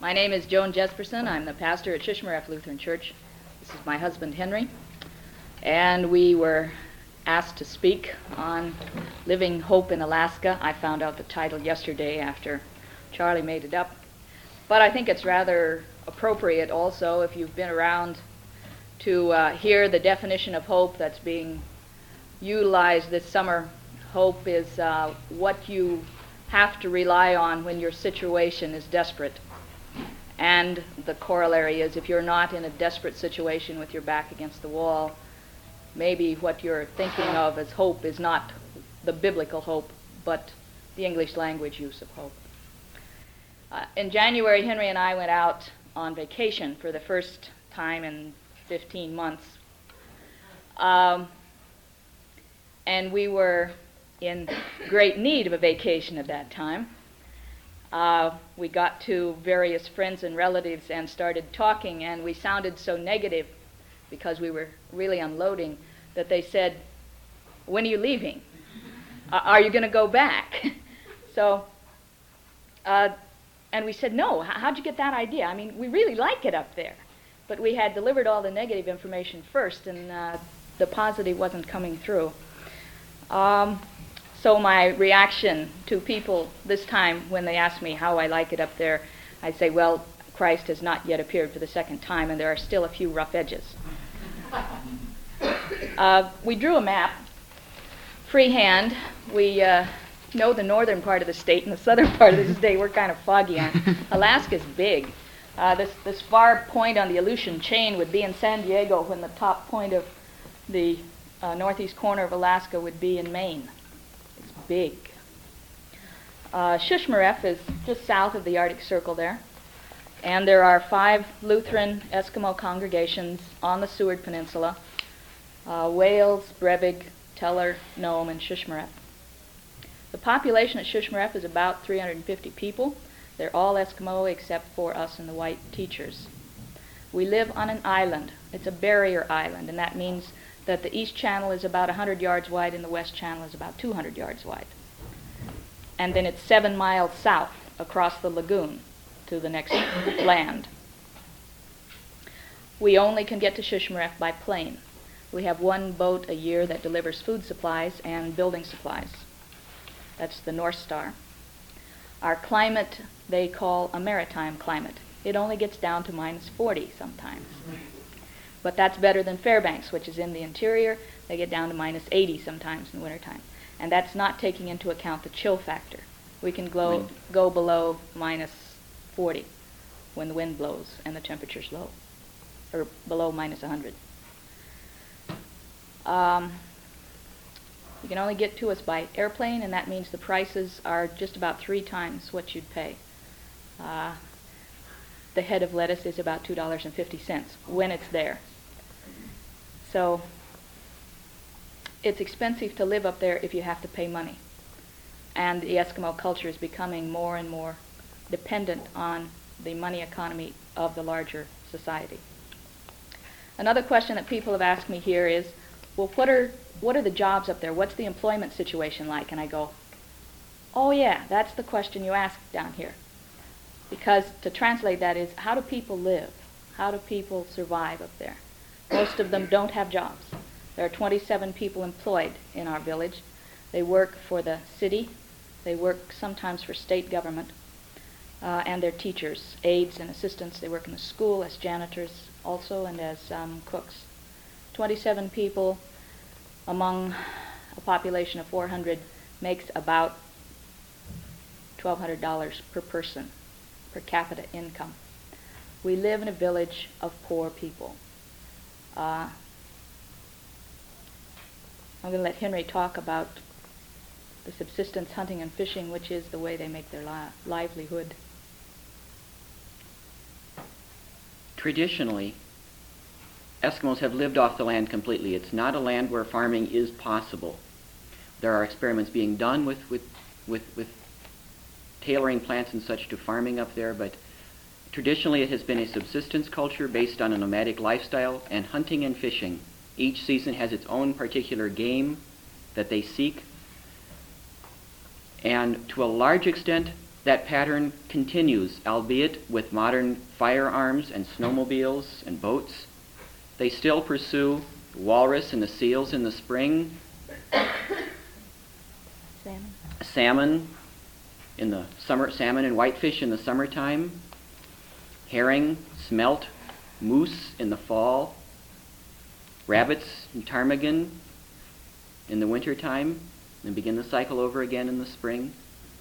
My name is Joan Jesperson. I'm the pastor at Shishmaref Lutheran Church. This is my husband, Henry. And we were asked to speak on Living Hope in Alaska. I found out the title yesterday after Charlie made it up. But I think it's rather appropriate also, if you've been around, to hear the definition of hope that's being utilized this summer. Hope is what you have to rely on when your situation is desperate. And the corollary is, if you're not in a desperate situation with your back against the wall, maybe what you're thinking of as hope is not the biblical hope, but the English language use of hope. In January, Henry and I went out on vacation for the first time in 15 months. And we were in great need of a vacation at that time. We got to various friends and relatives and started talking, and we sounded so negative because we were really unloading that they said, "When are you leaving? Are you going to go back?" So, and we said, "No, how'd you get that idea? I mean, we really like it up there." But we had delivered all the negative information first, and the positive wasn't coming through. So my reaction to people this time when they ask me how I like it up there, I say, well, Christ has not yet appeared for the second time, and there are still a few rough edges. We drew a map, freehand. We know the northern part of the state and the southern part of the state we're kind of foggy on. Alaska's big. This far point on the Aleutian chain would be in San Diego, when the top point of the northeast corner of Alaska would be in Maine. It's big. Shishmaref is just south of the Arctic Circle there, and there are 5 Lutheran Eskimo congregations on the Seward Peninsula: Wales, Brevig, Teller, Nome, and Shishmaref. The population at Shishmaref is about 350 people. They're all Eskimo except for us and the white teachers. We live on an island. It's a barrier island, and that means that the east channel is about 100 yards wide and the west channel is about 200 yards wide. And then it's 7 miles south across the lagoon to the next land. We only can get to Shishmaref by plane. We have 1 boat a year that delivers food supplies and building supplies. That's the North Star. Our climate they call a maritime climate. It only gets down to minus 40 sometimes. But that's better than Fairbanks, which is in the interior. They get down to minus 80 sometimes in the wintertime. And that's not taking into account the chill factor. We can go below minus 40 when the wind blows and the temperature's low, or below minus 100. You can only get to us by airplane, and that means the prices are just about 3 times what you'd pay. The head of lettuce is about $2.50 when it's there. So it's expensive to live up there if you have to pay money. And the Eskimo culture is becoming more and more dependent on the money economy of the larger society. Another question that people have asked me here is, well, what are the jobs up there? What's the employment situation like? And I go, oh yeah, that's the question you ask down here. Because to translate that is, how do people live? How do people survive up there? Most of them don't have jobs. There are 27 people employed in our village. They work for the city. They work sometimes for state government. And they're teachers, aides, and assistants. They work in the school as janitors also and as cooks. 27 people among a population of 400 makes about $1,200 per person, per capita income. We live in a village of poor people. I'm going to let Henry talk about the subsistence hunting and fishing, which is the way they make their livelihood. Traditionally, Eskimos have lived off the land completely. It's not a land where farming is possible. There are experiments being done with tailoring plants and such to farming up there, but traditionally it has been a subsistence culture based on a nomadic lifestyle, and hunting and fishing. Each season has its own particular game that they seek, and to a large extent that pattern continues, albeit with modern firearms and snowmobiles and boats. They still pursue the walrus and the seals in the spring, salmon in the summer, salmon and whitefish in the summertime, herring, smelt, moose in the fall, rabbits and ptarmigan in the wintertime, and begin the cycle over again in the spring.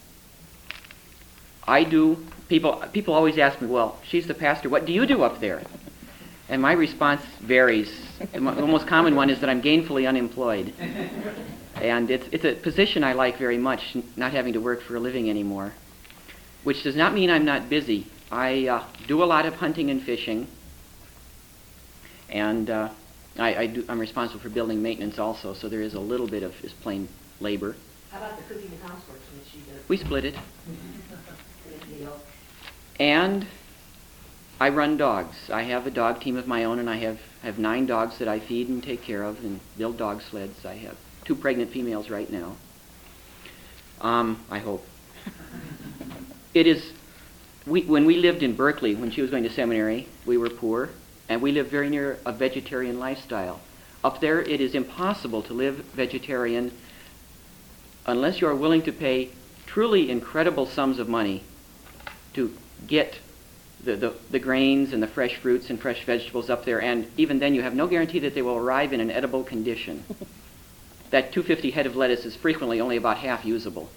People always ask me, well, she's the pastor, what do you do up there? And my response varies. The most common one is that I'm gainfully unemployed. And it's a position I like very much, not having to work for a living anymore, which does not mean I'm not busy. I do a lot of hunting and fishing, and I'm responsible for building maintenance also, so there is a little bit of just plain labor. How about the cooking and housework that she does? We split it. And I run dogs. I have a dog team of my own, and I have 9 dogs that I feed and take care of and build dog sleds. I have 2 pregnant females right now. I hope. When we lived in Berkeley, when she was going to seminary, we were poor, and we lived very near a vegetarian lifestyle. Up there, it is impossible to live vegetarian unless you are willing to pay truly incredible sums of money to get the grains and the fresh fruits and fresh vegetables up there, and even then you have no guarantee that they will arrive in an edible condition. That 250 head of lettuce is frequently only about half usable.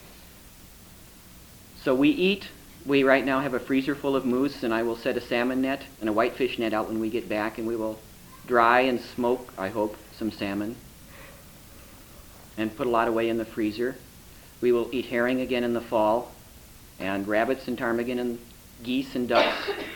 So we right now have a freezer full of moose, and I will set a salmon net and a whitefish net out when we get back, and we will dry and smoke, I hope, some salmon and put a lot away in the freezer. We will eat herring again in the fall, and rabbits and ptarmigan and geese and ducks.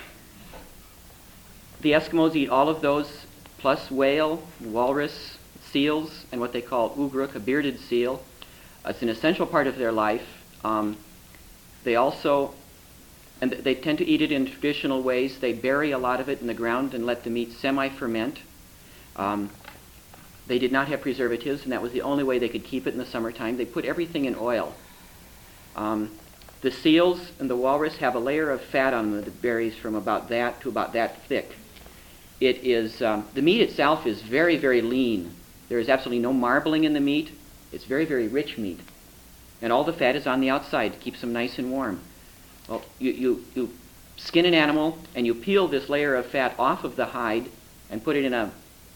The Eskimos eat all of those, plus whale, walrus, seals, and what they call ugruk, a bearded seal. It's an essential part of their life. They tend to eat it in traditional ways. They bury a lot of it in the ground and let the meat semi-ferment. They did not have preservatives, and that was the only way they could keep it in the summertime. They put everything in oil. The seals and the walrus have a layer of fat on them that varies from about that to about that thick. It is the meat itself is very, very lean. There is absolutely no marbling in the meat. It's very, very rich meat, and all the fat is on the outside to keep them nice and warm. Well, you skin an animal and you peel this layer of fat off of the hide and put it in a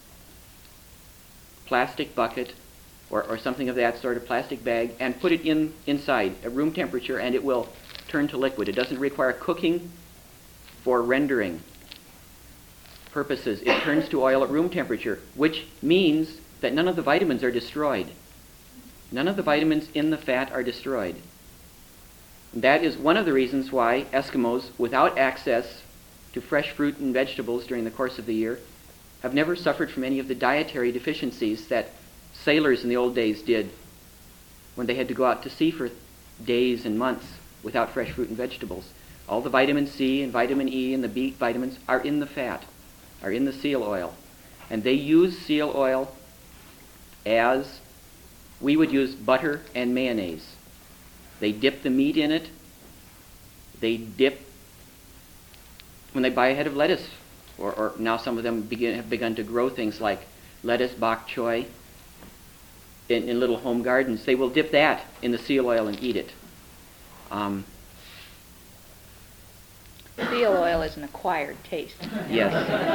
plastic bucket or something of that sort, a plastic bag, and put it inside at room temperature, and it will turn to liquid. It doesn't require cooking for rendering purposes. It turns to oil at room temperature, which means that none of the vitamins are destroyed. None of the vitamins in the fat are destroyed. That is one of the reasons why Eskimos, without access to fresh fruit and vegetables during the course of the year, have never suffered from any of the dietary deficiencies that sailors in the old days did when they had to go out to sea for days and months without fresh fruit and vegetables. All the vitamin C and vitamin E and the B vitamins are in the fat, are in the seal oil. And they use seal oil as we would use butter and mayonnaise. They dip the meat in it. When they buy a head of lettuce, or now some of them have begun to grow things like lettuce, bok choy, in little home gardens, they will dip that in the seal oil and eat it. Seal oil is an acquired taste. Yes.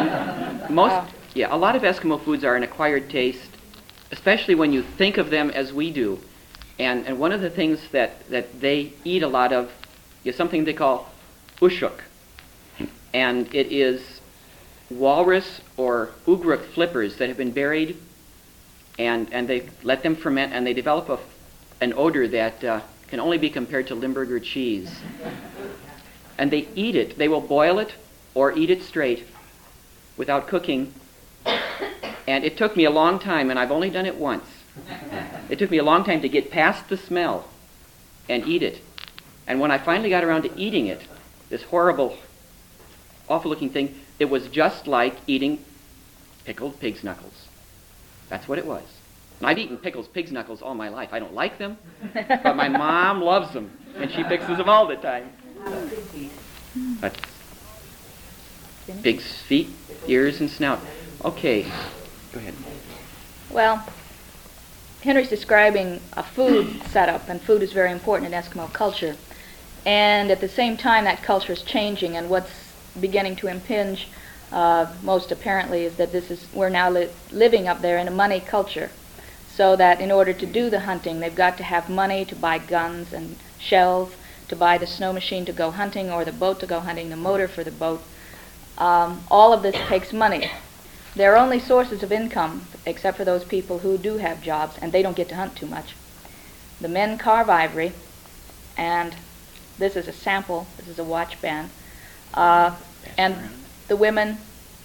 A lot of Eskimo foods are an acquired taste, especially when you think of them as we do. And one of the things that they eat a lot of is something they call ushuk. And it is walrus or ugruk flippers that have been buried, and they let them ferment, and they develop an odor that can only be compared to Limburger cheese. And they eat it. They will boil it or eat it straight without cooking. And it took me a long time, and I've only done it once. It took me a long time to get past the smell and eat it. And when I finally got around to eating it, this horrible, awful-looking thing, it was just like eating pickled pig's knuckles. That's what it was. And I've eaten pickles, pig's knuckles all my life. I don't like them, but my mom loves them, and she fixes them all the time. How about pig feet? That's pig's feet, ears, and snout. Okay, go ahead. Well, Henry's describing a food setup, and food is very important in Eskimo culture. And at the same time, that culture is changing, and what's beginning to impinge most apparently is that we're now living up there in a money culture. So that in order to do the hunting, they've got to have money to buy guns and shells, to buy the snow machine to go hunting, or the boat to go hunting, the motor for the boat. All of this takes money. Their only sources of income, except for those people who do have jobs, and they don't get to hunt too much. The men carve ivory, and this is a sample. This is a watch band. And the women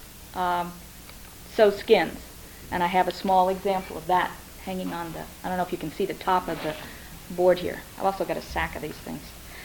sew skins. And I have a small example of that hanging on I don't know if you can see the top of the board here. I've also got a sack of these things.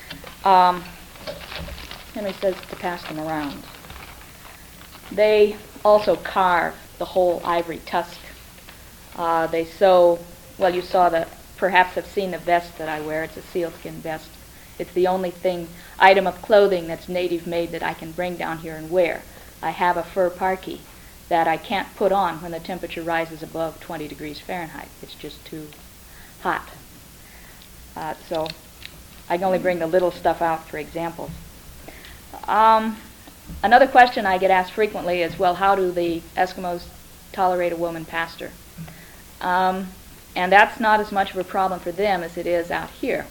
Henry says to pass them around. They also carve the whole ivory tusk. They sew, well, you perhaps have seen the vest that I wear. It's a sealskin vest. It's the only item of clothing that's native made that I can bring down here and wear. I have a fur parkie that I can't put on when the temperature rises above 20 degrees Fahrenheit. It's just too hot. So I can only bring the little stuff out for examples. Another question I get asked frequently is, well, how do the Eskimos tolerate a woman pastor? And that's not as much of a problem for them as it is out here.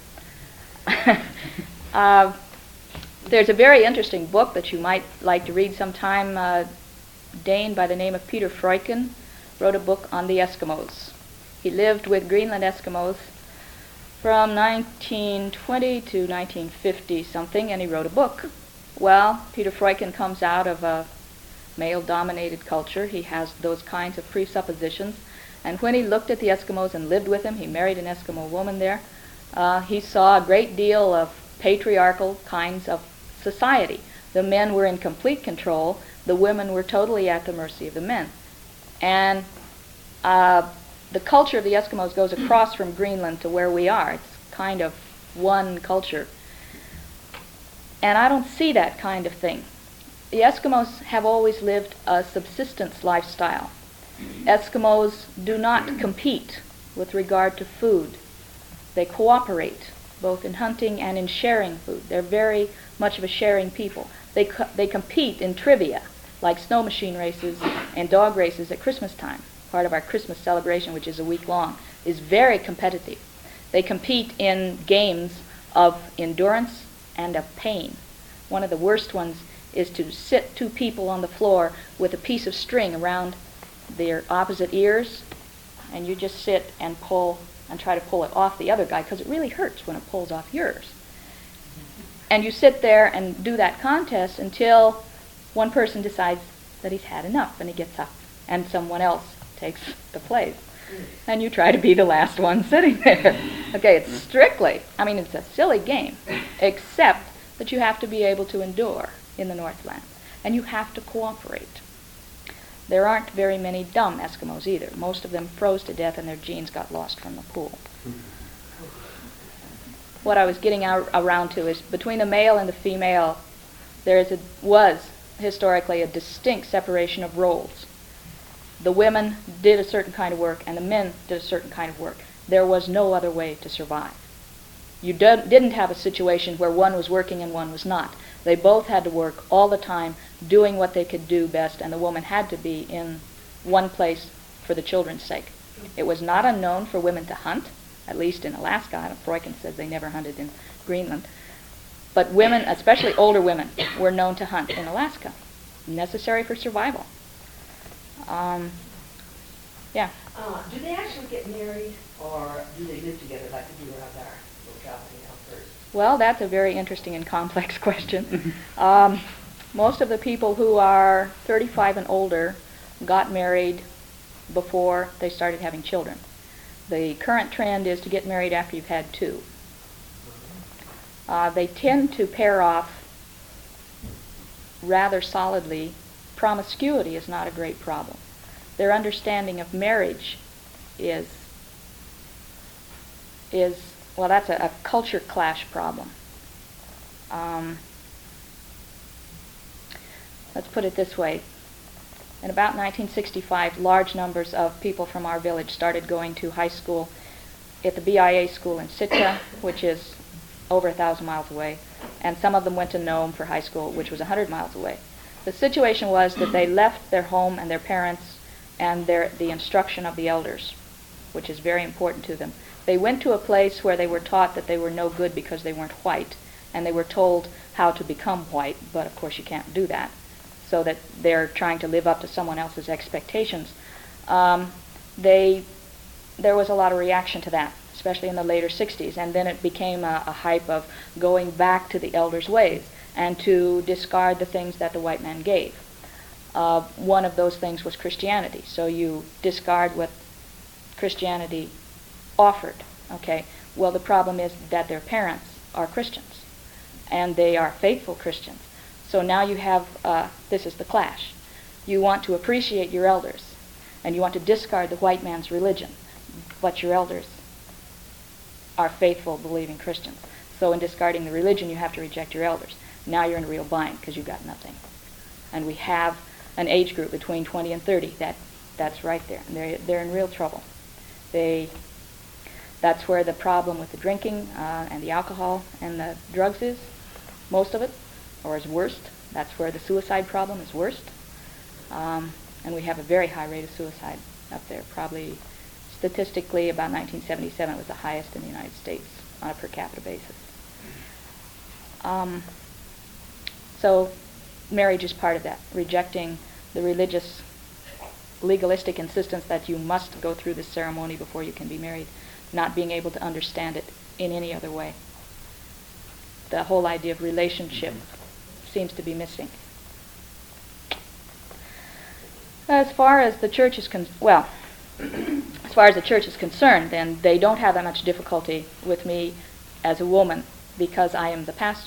There's a very interesting book that you might like to read sometime. Dane by the name of Peter Freuchen wrote a book on the Eskimos. He lived with Greenland Eskimos from 1920 to 1950 something, and he wrote a book. Well, Peter Freuchen comes out of a male-dominated culture. He has those kinds of presuppositions. And when he looked at the Eskimos and lived with them, he married an Eskimo woman there, he saw a great deal of patriarchal kinds of society. The men were in complete control. The women were totally at the mercy of the men. And the culture of the Eskimos goes across from Greenland to where we are. It's kind of one culture. And I don't see that kind of thing. The Eskimos have always lived a subsistence lifestyle. Eskimos do not compete with regard to food. They cooperate, both in hunting and in sharing food. They're very much of a sharing people. They compete in trivia, like snow machine races and dog races at Christmas time. Part of our Christmas celebration, which is a week long, is very competitive. They compete in games of endurance and of pain. One of the worst ones is to sit two people on the floor with a piece of string around their opposite ears, and you just sit and pull and try to pull it off the other guy, because it really hurts when it pulls off yours. And you sit there and do that contest until one person decides that he's had enough, and he gets up, and someone else takes the place. And you try to be the last one sitting there. Okay, it's it's a silly game, except that you have to be able to endure in the Northland, and you have to cooperate. There aren't very many dumb Eskimos either. Most of them froze to death and their genes got lost from the pool. What I was getting around to is between the male and the female, was historically a distinct separation of roles. The women did a certain kind of work and the men did a certain kind of work. There was no other way to survive. You didn't have a situation where one was working and one was not. They both had to work all the time, doing what they could do best, and the woman had to be in one place for the children's sake. It was not unknown for women to hunt, at least in Alaska. Freuchen says they never hunted in Greenland. But women, especially older women, were known to hunt in Alaska, necessary for survival. Yeah. Do they actually get married, or do they live together like they do around our locality now first? Well, that's a very interesting and complex question. Most of the people who are 35 and older got married before they started having children. The current trend is to get married after you've had two. They tend to pair off rather solidly. Promiscuity is not a great problem. Their understanding of marriage is is, well, that's a culture clash problem. Let's put it this way. In about 1965, large numbers of people from our village started going to high school at the BIA school in Sitka, which is over 1,000 miles away, and some of them went to Nome for high school, which was 100 miles away. The situation was that they left their home and their parents and the instruction of the elders, which is very important to them. They went to a place where they were taught that they were no good because they weren't white, and they were told how to become white, but of course you can't do that, so that they're trying to live up to someone else's expectations. There was a lot of reaction to that, especially in the later 60s, and then it became a hype of going back to the elders' ways and to discard the things that the white man gave. One of those things was Christianity, so you discard what Christianity offered, okay? Well, the problem is that their parents are Christians, and they are faithful Christians. So now you have, this is the clash. You want to appreciate your elders, and you want to discard the white man's religion, but your elders are faithful, believing Christians. So in discarding the religion, you have to reject your elders. Now you're in a real bind because you've got nothing. And we have an age group between 20 and 30 that's right there. And they're in real trouble. That's where the problem with the drinking and the alcohol and the drugs is, most of it, or is worst. That's where the suicide problem is worst. And we have a very high rate of suicide up there. Probably statistically about 1977 was the highest in the United States on a per capita basis. So marriage is part of that, rejecting the religious legalistic insistence that you must go through this ceremony before you can be married, not being able to understand it in any other way. The whole idea of relationship seems to be missing. As far as the church is concerned, then they don't have that much difficulty with me as a woman because I am the pastor.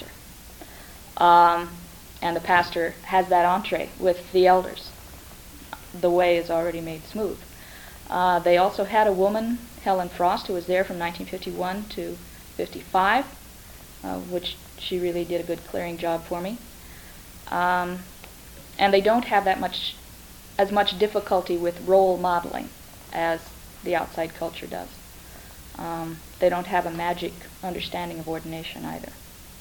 And the pastor has that entree with the elders. The way is already made smooth. They also had a woman, Helen Frost, who was there from 1951 to 55, which she really did a good clearing job for me. And they don't have as much difficulty with role modeling as the outside culture does. They don't have a magic understanding of ordination either.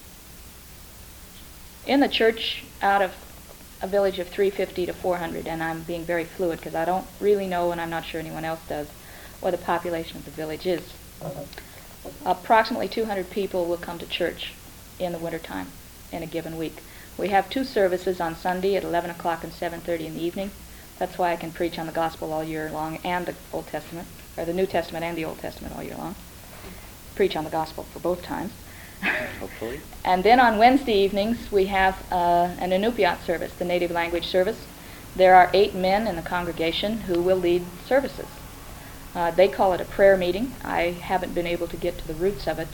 In the church, out of a village of 350 to 400, and I'm being very fluid because I don't really know, and I'm not sure anyone else does, what the population of the village is. Approximately 200 people will come to church in the wintertime in a given week. We have 2 services on Sunday at 11 o'clock and 7:30 in the evening. That's why I can preach on the gospel all year long and the Old Testament, or the New Testament and the Old Testament all year long. Preach on the gospel for both times. Hopefully. And then on Wednesday evenings, we have an Inupiat service, the native language service. There are 8 men in the congregation who will lead services. They call it a prayer meeting. I haven't been able to get to the roots of it.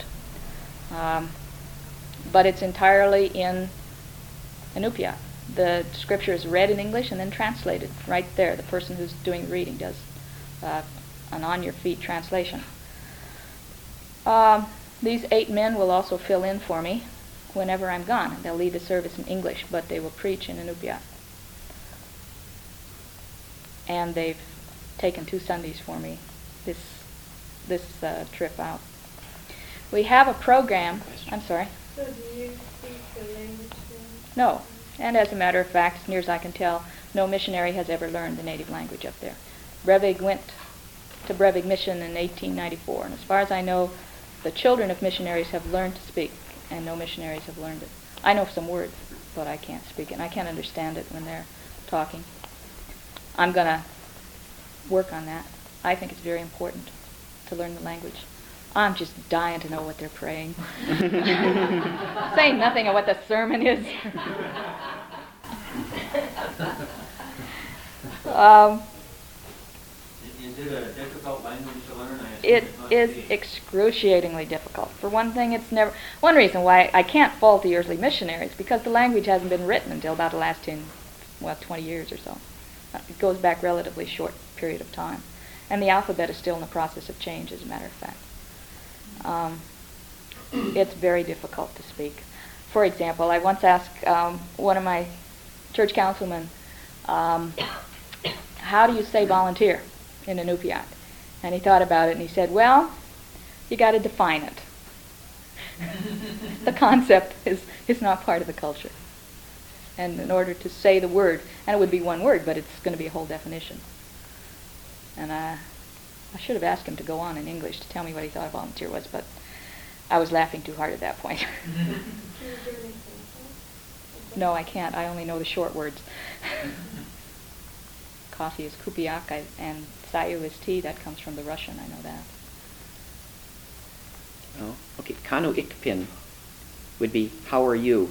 But it's entirely in Inupiat. The scripture is read in English and then translated right there. The person who's doing the reading does an on-your-feet translation. These 8 men will also fill in for me whenever I'm gone. They'll lead the service in English, but they will preach in Inupiat. And they've taken 2 Sundays for me this trip out. We have a program. I'm sorry. So do you speak the language then? No. And as a matter of fact, as near as I can tell, no missionary has ever learned the native language up there. Brevig went to Brevig Mission in 1894, and as far as I know, the children of missionaries have learned to speak, and no missionaries have learned it. I know some words, but I can't speak it, and I can't understand it when they're talking. I'm going to work on that. I think it's very important to learn the language. I'm just dying to know what they're praying. Saying nothing of what the sermon is. Is it a difficult language to learn? It is excruciatingly difficult. For one thing, it's never... One reason why I can't fault the early missionaries, because the language hasn't been written until about the last 20 years or so. It goes back relatively short period of time. And the alphabet is still in the process of change, as a matter of fact. It's very difficult to speak. For example, I once asked one of my church councilmen, how do you say volunteer in Inupiat? And he thought about it and he said, well, you got to define it. The concept is not part of the culture. And in order to say the word, and it would be one word, but it's going to be a whole definition. And I should have asked him to go on in English to tell me what he thought a volunteer was, but I was laughing too hard at that point. Can you give an example? No, I can't. I only know the short words. Coffee is kupiak, and sayu is tea. That comes from the Russian. I know that. Oh, okay. Kanu ikpin would be, how are you?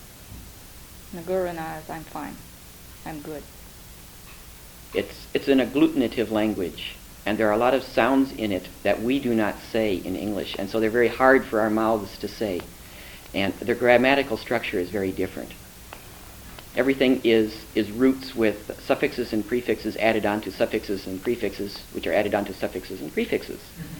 Nagurana is I'm fine. I'm good. It's an agglutinative language, and there are a lot of sounds in it that we do not say in English, and so they're very hard for our mouths to say. And their grammatical structure is very different. Everything is roots with suffixes and prefixes added onto suffixes and prefixes, which are added onto suffixes and prefixes.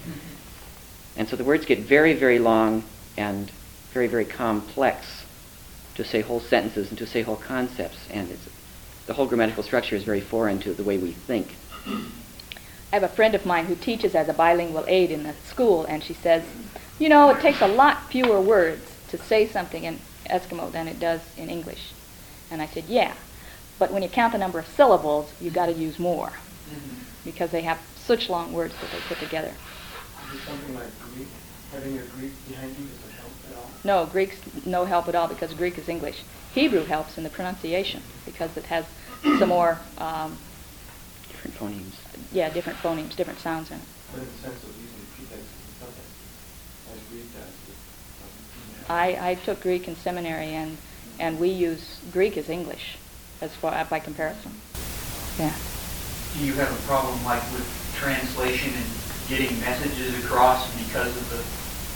And so the words get very, very long and very, very complex to say whole sentences and to say whole concepts. And the whole grammatical structure is very foreign to the way we think. I have a friend of mine who teaches as a bilingual aide in a school, and she says, you know, it takes a lot fewer words to say something in Eskimo than it does in English. And I said, yeah, but when you count the number of syllables, you've got to use more, because they have such long words that they put together. Is it something like Greek? Having a Greek behind you, does it help at all? No, Greek's no help at all, because Greek is English. Hebrew helps in the pronunciation, because it has some more, Different phonemes. different phonemes, different sounds in it. But in the sense of using prefixes and suffixes, as Greek does, it doesn't I took Greek in seminary, and we use Greek as English, as far by comparison. Yeah. Do you have a problem like with translation and getting messages across because of the...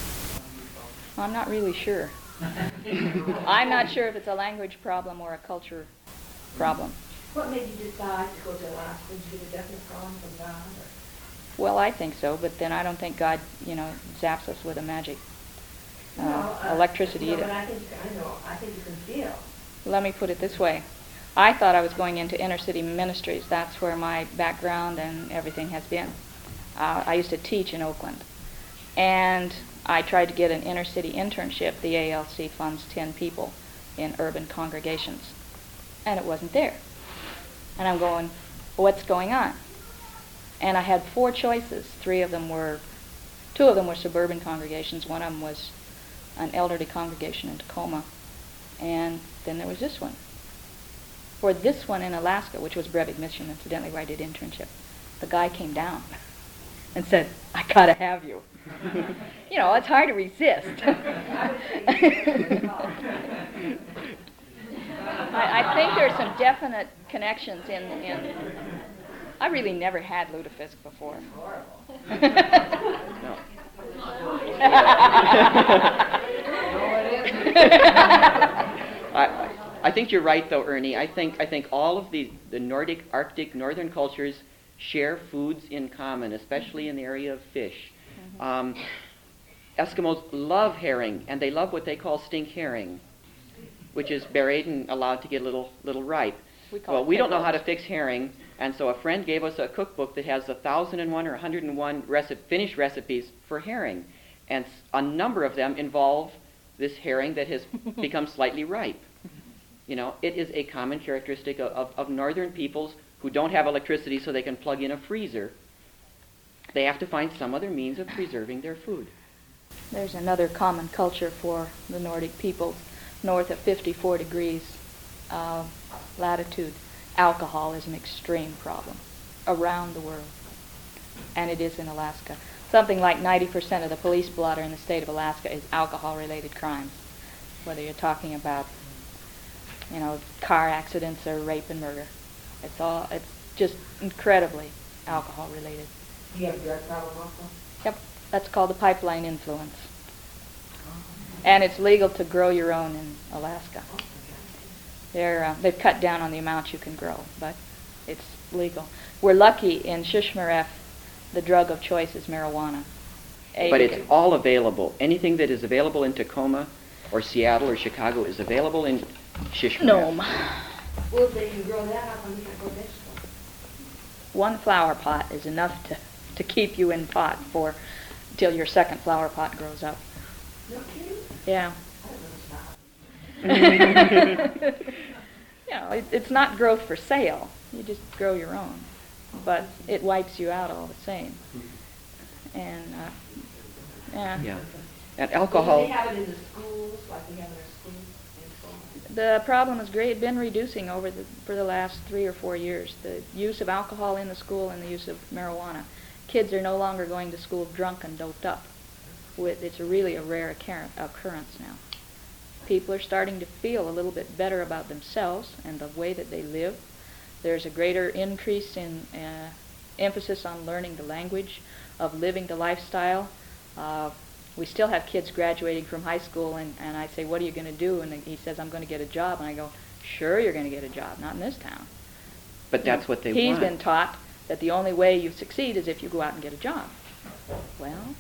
Well, I'm not really sure. I'm not sure if it's a language problem or a culture problem. What made you decide to go to Alaska? Did you get a definite promise from God? Or? Well, I think so, but then I don't think God, zaps us with a magic electricity no, either. But I think you can feel. Let me put it this way. I thought I was going into inner city ministries. That's where my background and everything has been. I used to teach in Oakland. And I tried to get an inner city internship. The ALC funds 10 people in urban congregations. And it wasn't there. And I'm going, what's going on? And I had 4 choices. 2 of them were suburban congregations. One of them was an elderly congregation in Tacoma. And then there was this one. For this one in Alaska, which was Brevik Mission, incidentally, where I did internship, the guy came down and said, I gotta have you. It's hard to resist. I think there's some definite connections in I really never had lutefisk before. No. I think you're right, though, Ernie. I think all of the Nordic, Arctic, northern cultures share foods in common, especially in the area of fish. Eskimos love herring, and they love what they call stink herring, which is buried and allowed to get a little ripe. We don't know how to fix herring, and so a friend gave us a cookbook that has 1,001 or 101 finished recipes for herring, and a number of them involve this herring that has become slightly ripe. It is a common characteristic of northern peoples who don't have electricity so they can plug in a freezer. They have to find some other means of preserving their food. There's another common culture for the Nordic peoples north of 54 degrees latitude. Alcohol is an extreme problem around the world, and it is in Alaska. Something like 90% of the police blotter in the state of Alaska is alcohol-related crimes, whether you're talking about car accidents or rape and murder. It's just incredibly alcohol-related. Do you have a drug problem also? Yep, that's called the pipeline influence. And it's legal to grow your own in Alaska. They've cut down on the amount you can grow, but it's legal. We're lucky in Shishmaref, the drug of choice is marijuana. But it's all available. Anything that is available in Tacoma or Seattle or Chicago is available in Shishmaref. Nome. Well, if they can grow that, how come you can't grow vegetables? One flower pot is enough to keep you in pot for till your second flower pot grows up. No kidding? Yeah. I don't know, it's not. You know, it's not growth for sale. You just grow your own. But it wipes you out all the same. And, Yeah. And Do alcohol. they have it in the schools, like we have in our schools and so on? The problem has been reducing for the last 3 or 4 years. The use of alcohol in the school and the use of marijuana. Kids are no longer going to school drunk and doped up. It's really a rare occurrence now. People are starting to feel a little bit better about themselves and the way that they live. There's a greater increase in emphasis on learning the language, of living the lifestyle. We still have kids graduating from high school, and I say, what are you going to do? And he says, I'm going to get a job. And I go, sure, you're going to get a job, not in this town. But that's what they He's want. been taught that the only way you succeed is if you go out and get a job. Well,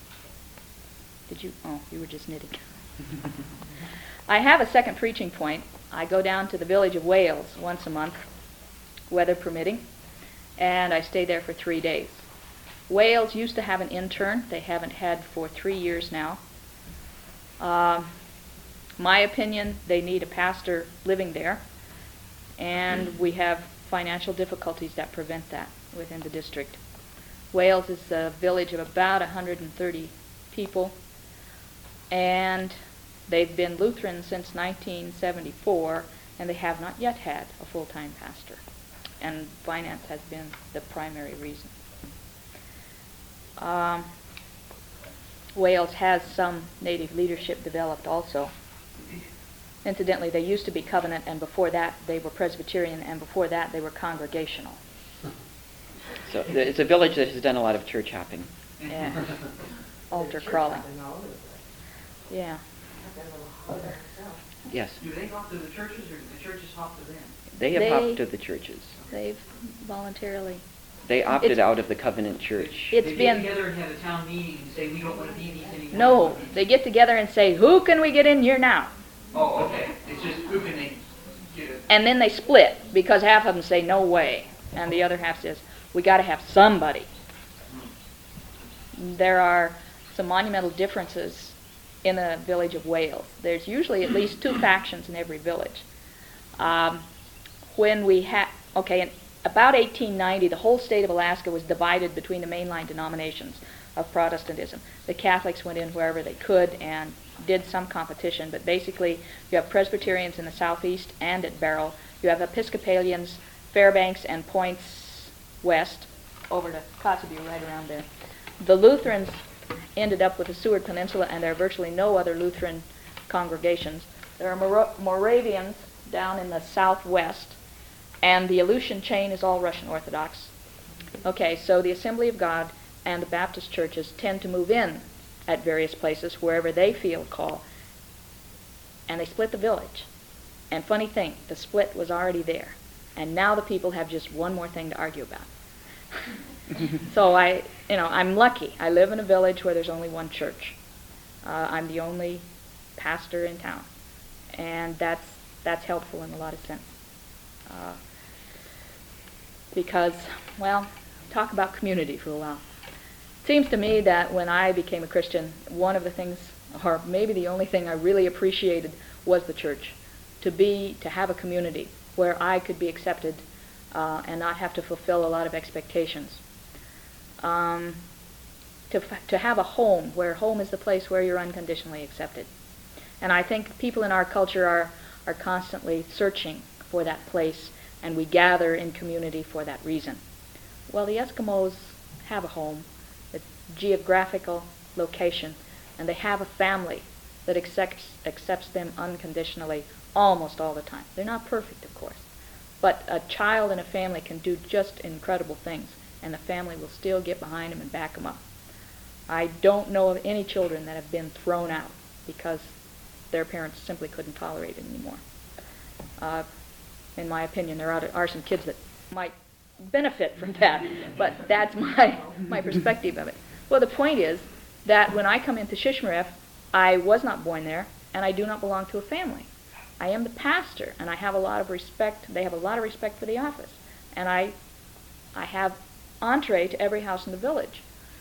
you were just knitting. I have a second preaching point. I go down to the village of Wales once a month, weather permitting, and I stay there for 3 days. Wales used to have an intern. They haven't had for 3 years now. My opinion, they need a pastor living there, and we have financial difficulties that prevent that within the district. Wales is a village of about 130 people, and they've been Lutheran since 1974, and they have not yet had a full-time pastor. And finance has been the primary reason. Wales has some native leadership developed also. Incidentally, they used to be Covenant, and before that they were Presbyterian, and before that they were Congregational. So it's a village that has done a lot of church hopping. Yeah. Altar crawling. All over the place. Yeah. I've got a little holler myself. Yes. Do they hop to the churches, or do the churches hop to them? They have They- hopped to the churches. They've voluntarily. They opted It's- out of the Covenant Church. It's They been get together and have a town meeting and say, we don't want to be these anymore. no. They get together and say, "Who can we get in here now?" Oh, okay. It's just, who can they get it? And then they split because half of them say no way, and the other half says we got to have somebody. There are some monumental differences in the village of Wales. There's usually at least 2 factions in every village. When we had in about 1890, the whole state of Alaska was divided between the mainline denominations of Protestantism. The Catholics went in wherever they could and did some competition, but basically you have Presbyterians in the southeast and at Barrow. You have Episcopalians, Fairbanks and Points west, over to Kotzebue, right around there. The Lutherans ended up with the Seward Peninsula, and there are virtually no other Lutheran congregations. There are Moravians down in the southwest, and the Aleutian chain is all Russian Orthodox. Okay, so the Assembly of God and the Baptist churches tend to move in at various places wherever they feel a call, and they split the village. And funny thing, the split was already there, and now the people have just one more thing to argue about. So I'm lucky. I live in a village where there's only one church. I'm the only pastor in town, and that's helpful in a lot of sense. Because, well, talk about community for a while. It seems to me that when I became a Christian, one of the things, or maybe the only thing I really appreciated, was the church. To have a community where I could be accepted and not have to fulfill a lot of expectations. To have a home, where home is the place where you're unconditionally accepted. And I think people in our culture are constantly searching for that place, and we gather in community for that reason. Well, the Eskimos have a home, a geographical location, and they have a family that accepts them unconditionally almost all the time. They're not perfect, of course, but a child and a family can do just incredible things, and the family will still get behind them and back them up. I don't know of any children that have been thrown out because their parents simply couldn't tolerate it anymore. In my opinion, there are some kids that might benefit from that, but that's my perspective of it. Well, the point is, that when I come into Shishmaref, I was not born there, and I do not belong to a family. I am the pastor, and I have a lot of respect. They have a lot of respect for the office, and I have entree to every house in the village.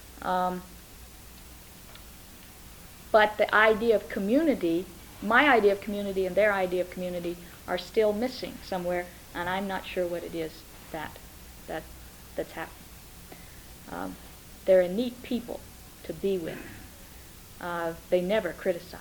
But the idea of community, my idea of community and their idea of community, are still missing somewhere, and I'm not sure what it is that's happening. They're a neat people to be with. They never criticize.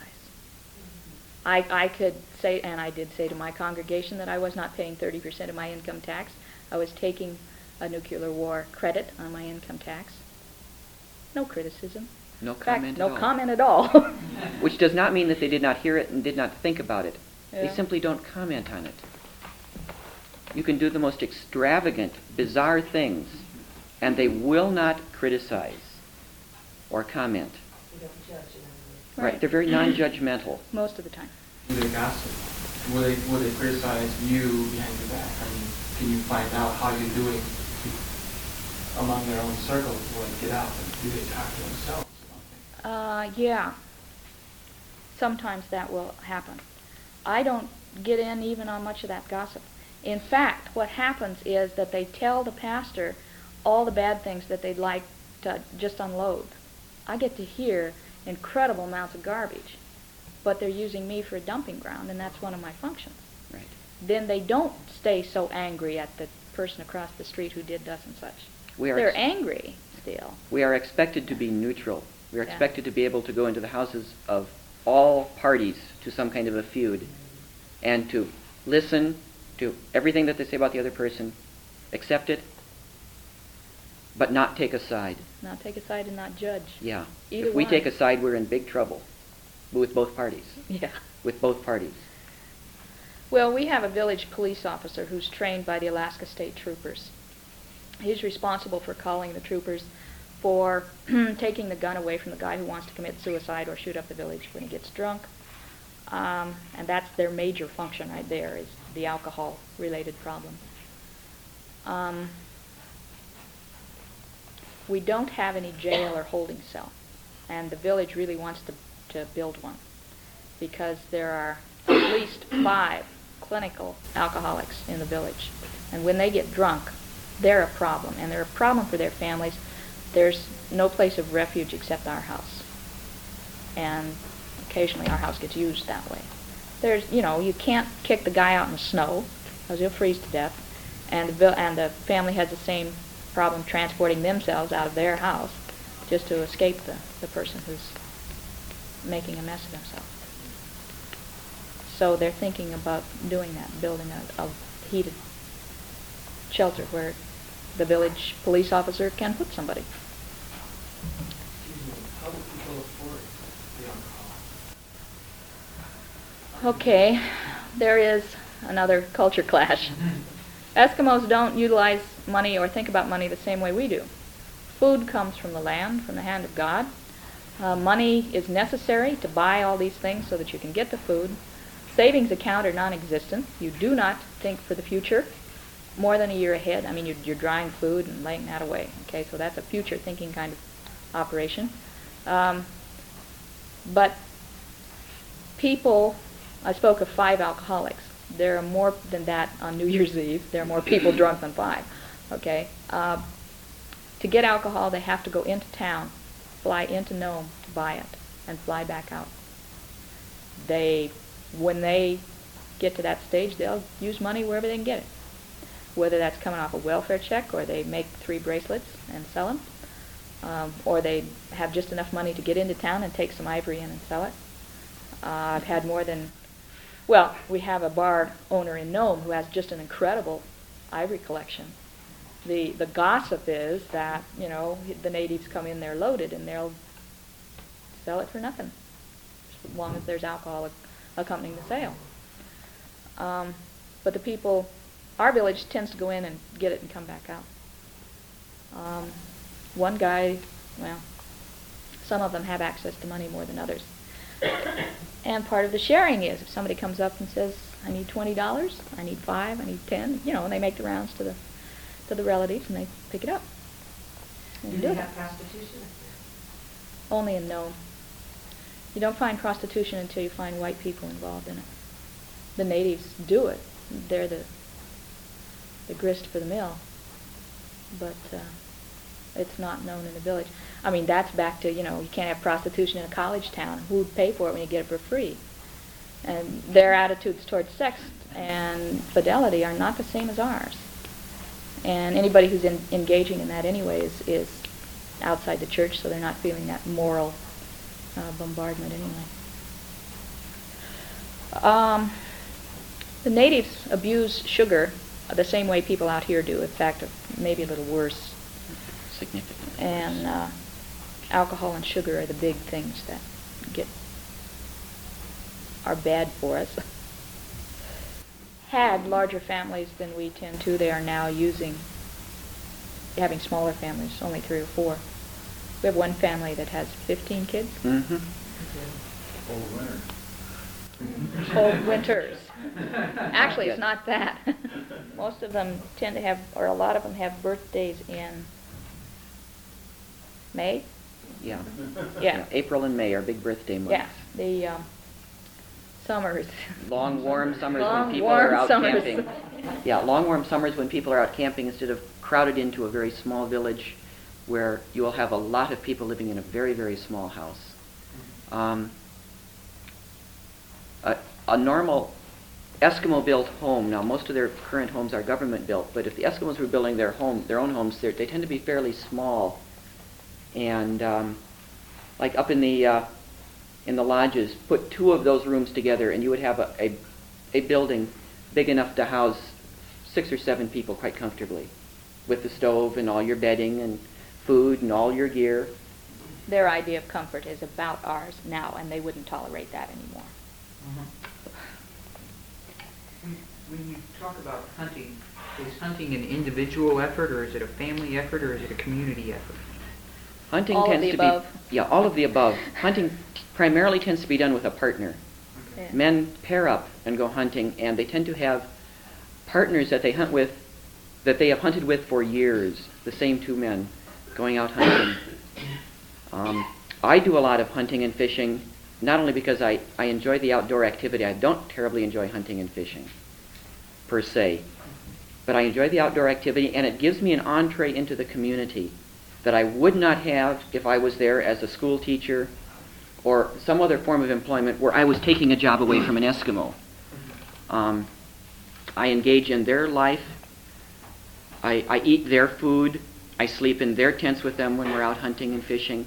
I could say, and I did say to my congregation, that I was not paying 30% of my income tax. I was taking a nuclear war credit on my income tax. No criticism. No In fact, comment no at all. comment at all. Which does not mean that they did not hear it and did not think about it. They Yeah. simply don't comment on it. You can do the most extravagant, bizarre things, and they will not criticize or comment. We don't judge in other words. Right? They're very non-judgmental. Most of the time. Do they gossip? Will they criticize you behind your back? I mean, can you find out how you're doing among their own circles when they get out? And do they talk to themselves about things? Yeah. Sometimes that will happen. I don't get in even on much of that gossip. In fact, what happens is that they tell the pastor all the bad things that they'd like to just unload. I get to hear incredible amounts of garbage, but they're using me for a dumping ground, and that's one of my functions. Right. Then they don't stay so angry at the person across the street who did thus and such. We are They're angry still. We are expected to be neutral. We are Yeah. expected to be able to go into the houses of all parties to some kind of a feud and to listen to everything that they say about the other person, accept it, but not take a side. Not take a side and not judge. Yeah. Either If we one. take a side, we're in big trouble with both parties. Yeah. With both parties. Well, we have a village police officer who's trained by the Alaska State Troopers. He's responsible for calling the troopers for taking the gun away from the guy who wants to commit suicide or shoot up the village when he gets drunk. And that's their major function right there, is the alcohol-related problem. We don't have any jail or holding cell, and the village really wants to build one, because there are at least 5 clinical alcoholics in the village. And when they get drunk, they're a problem, and they're a problem for their families. There's no place of refuge except our house. And occasionally our house gets used that way. You can't kick the guy out in the snow, because he'll freeze to death. And the family has the same problem transporting themselves out of their house just to escape the person who's making a mess of himself. So they're thinking about doing that, building a heated shelter where the village police officer can put somebody. Excuse me, how do people afford the alcohol? Okay, there is another culture clash. Eskimos don't utilize money or think about money the same way we do. Food comes from the land, from the hand of God. Money is necessary to buy all these things so that you can get the food. Savings account are non-existent. You do not think for the future more than a year ahead. I mean, you're drying food and laying that away. Okay, so that's a future thinking kind of operation. But people, I spoke of 5 alcoholics. There are more than that on New Year's Eve. There are more people drunk than 5. Okay, to get alcohol, they have to go into town, fly into Nome to buy it, and fly back out. When they get to that stage, they'll use money wherever they can get it. Whether that's coming off a welfare check, or they make 3 bracelets and sell them, or they have just enough money to get into town and take some ivory in and sell it. I've had more than, well, we have a bar owner in Nome who has just an incredible ivory collection. The gossip is that, the natives come in there loaded and they'll sell it for nothing, as long as there's alcohol accompanying the sale. But the people, our village tends to go in and get it and come back out. One guy, well, some of them have access to money more than others. And part of the sharing is if somebody comes up and says, I need $20, I need $5, I need $10, and they make the rounds to the relatives and they pick it up. And Do do they it. have prostitution up Only in Nome. You don't find prostitution until you find white people involved in it. The natives do it. They're the grist for the mill. But it's not known in the village. I mean, that's back to, you can't have prostitution in a college town. Who'd pay for it when you get it for free? And their attitudes towards sex and fidelity are not the same as ours. And anybody who's engaging in that anyways is outside the church, so they're not feeling that moral bombardment anyway. The natives abuse sugar the same way people out here do. In fact, maybe a little worse. Significant. And alcohol and sugar are the big things that are bad for us. Had larger families than we tend to, they are now having smaller families, only 3 or 4. We have one family that has 15 kids. Mm-hmm. Cold winters. Actually, Yes. it's not that. Most of them tend to have, or a lot of them have birthdays in May. Yeah. Yeah. April and May are big birthday months. Yeah. The summers. Long, warm summers Long, when people warm are out summers. camping. Yeah, long, warm summers when people are out camping instead of crowded into a very small village where you will have a lot of people living in a very, very small house. A normal Eskimo-built home, now most of their current homes are government-built, but if the Eskimos were building their own homes, they tend to be fairly small. And like up in the lodges, put 2 of those rooms together and you would have a building big enough to house 6 or 7 people quite comfortably, with the stove and all your bedding and food and all your gear. Their idea of comfort is about ours now, and they wouldn't tolerate that anymore. When you talk about hunting, is hunting an individual effort, or is it a family effort, or is it a community effort? Hunting All of tends the to above. be, yeah, all of the above. Hunting primarily tends to be done with a partner. Yeah. Men pair up and go hunting, and they tend to have partners that they hunt with, that they have hunted with for years, the same 2 men going out hunting. I do a lot of hunting and fishing, not only because I enjoy the outdoor activity. I don't terribly enjoy hunting and fishing, per se, but I enjoy the outdoor activity, and it gives me an entree into the community that I would not have if I was there as a school teacher or some other form of employment where I was taking a job away from an Eskimo. I engage in their life. I eat their food. I sleep in their tents with them when we're out hunting and fishing.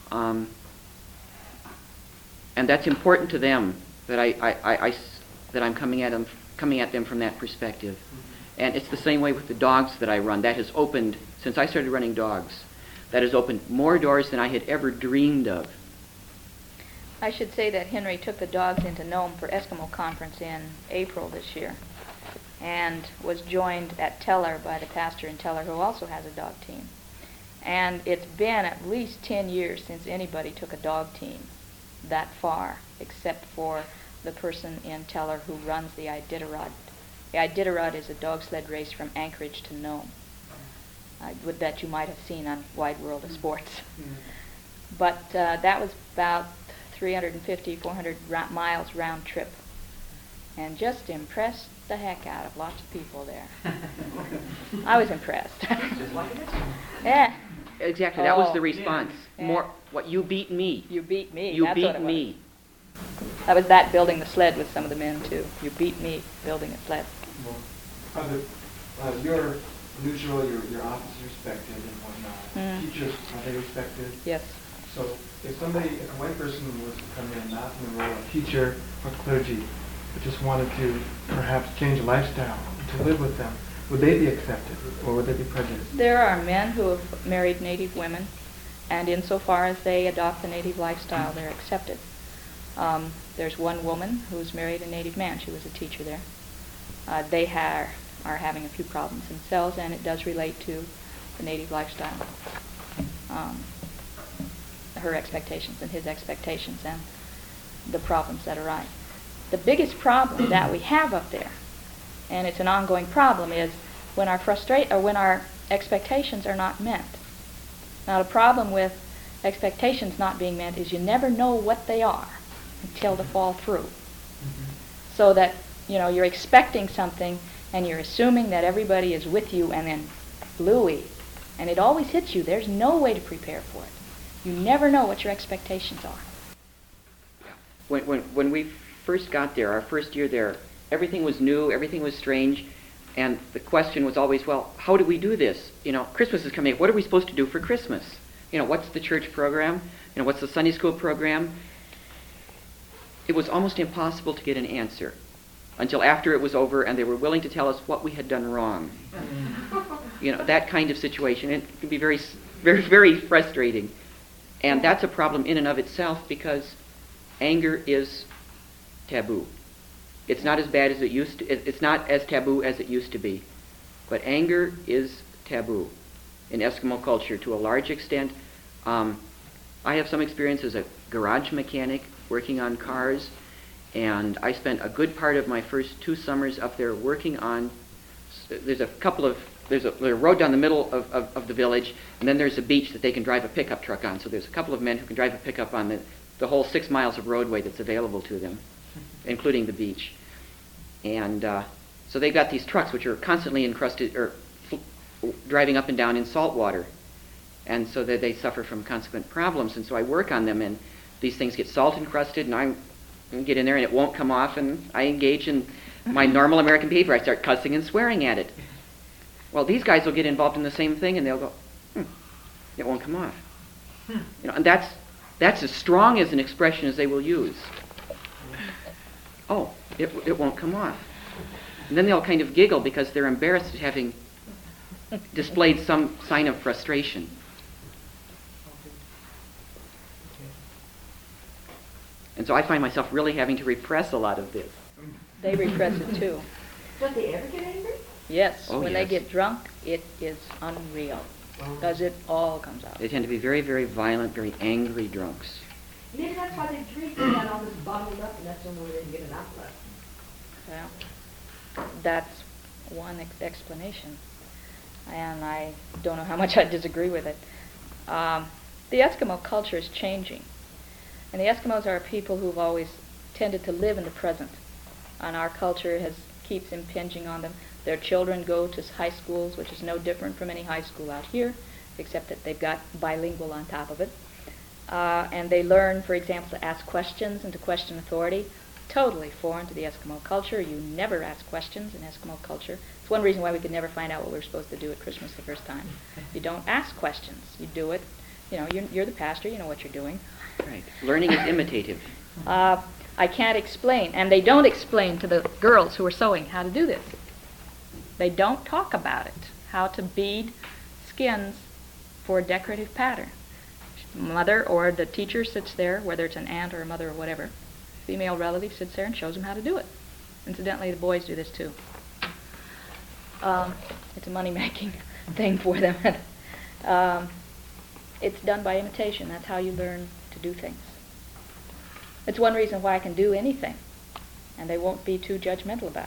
And that's important to them, that I'm coming at them from that perspective. And it's the same way with the dogs that I run. That has opened, since I started running dogs, that has opened more doors than I had ever dreamed of. I should say that Henry took the dogs into Nome for Eskimo Conference in April this year, and was joined at Teller by the pastor in Teller, who also has a dog team. And it's been at least 10 years since anybody took a dog team that far, except for the person in Teller who runs the Iditarod. The Iditarod is a dog sled race from Anchorage to Nome. I would bet you might have seen on Wide World of Sports. But that was about 350, 400 miles round trip, and just impressed the heck out of lots of people there. I was impressed. Yeah. Exactly, that was Oh, the response. yeah. More, what, you beat me. You beat me. You That's what beat it was. me. That was that building the sled with some of the men too. You beat me building a sled. You're neutral, your office is respected and whatnot. Mm. Teachers, are they respected? Yes. So if a white person was to come in, not in the role of teacher or clergy, but just wanted to perhaps change a lifestyle, to live with them, would they be accepted or would they be prejudiced? There are men who have married Native women, and insofar as they adopt the Native lifestyle, they're accepted. There's one woman who's married a Native man. She was a teacher there. They are having a few problems themselves, and it does relate to the Native lifestyle. Her expectations and his expectations and the problems that arise. The biggest problem that we have up there, and it's an ongoing problem, is when our expectations are not met. Now, the problem with expectations not being met is you never know what they are until they fall through. So that, you're expecting something and you're assuming that everybody is with you and then bluey. And it always hits you. There's no way to prepare for it. You never know what your expectations are. When we first got there, our first year there, everything was new, everything was strange, and the question was always, well, how do we do this? Christmas is coming. What are we supposed to do for Christmas? What's the church program? What's the Sunday school program? It was almost impossible to get an answer until after it was over and they were willing to tell us what we had done wrong. That kind of situation. It can be very, very, very frustrating. And that's a problem in and of itself because anger is taboo. It's not as bad as it used to. It's not as taboo as it used to be. But anger is taboo in Eskimo culture to a large extent. I have some experience as a garage mechanic working on cars, and I spent a good part of my first 2 summers up there working on. There's a road down the middle of the village, and then there's a beach that they can drive a pickup truck on. So there's a couple of men who can drive a pickup on the whole 6 miles of roadway that's available to them, including the beach. And so they've got these trucks which are constantly encrusted or driving up and down in salt water, and so that they suffer from consequent problems. And so I work on them, and these things get salt encrusted, and I get in there and it won't come off, and I engage in my normal American behavior. I start cussing and swearing at it. Well, these guys will get involved in the same thing, and they'll go, it won't come off. And that's as strong as an expression as they will use. Oh, it won't come off. And then they'll kind of giggle because they're embarrassed at having displayed some sign of frustration. And so I find myself really having to repress a lot of this. They repress it too. Don't they ever get angry? Yes, Oh, when they yes. get drunk, it is unreal. Because it all comes out. They tend to be very, very violent, very angry drunks. Maybe that's why they drink. They got all this bottled up, and that's the only way they can get it out left. Well, that's one explanation. And I don't know how much I disagree with it. The Eskimo culture is changing. And the Eskimos are a people who've always tended to live in the present. And our culture keeps impinging on them. Their children go to high schools, which is no different from any high school out here, except that they've got bilingual on top of it. And they learn, for example, to ask questions and to question authority. Totally foreign to the Eskimo culture. You never ask questions in Eskimo culture. It's one reason why we could never find out what we were supposed to do at Christmas the first time. You don't ask questions. You do it. You're the pastor. You know what you're doing. Right. Learning is imitative. I can't explain, and they don't explain to the girls who are sewing how to do this. They don't talk about it, how to bead skins for a decorative pattern. Mother or the teacher sits there, whether it's an aunt or a mother or whatever, female relative sits there and shows them how to do it. Incidentally, the boys do this too. It's a money-making thing for them. It's done by imitation. That's how you learn to do things. It's one reason why I can do anything, and they won't be too judgmental about it.